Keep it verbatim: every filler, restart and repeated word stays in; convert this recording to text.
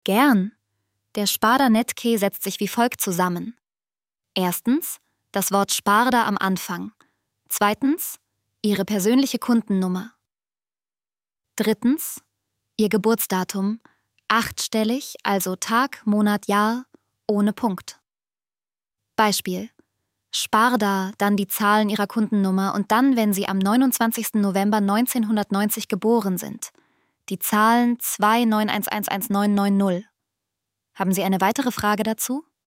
Gern. Der Sparda-Nettkey setzt sich wie folgt zusammen. Erstens das Wort Sparda am Anfang. Zweitens Ihre persönliche Kundennummer. Drittens Ihr Geburtsdatum, achtstellig, also Tag, Monat, Jahr, ohne Punkt. Beispiel: Sparda, dann die Zahlen Ihrer Kundennummer und dann, wenn Sie am neunundzwanzigsten November neunzehnhundertneunzig geboren sind, die Zahlen zwei neun eins eins eins neun neun null. Haben Sie eine weitere Frage dazu?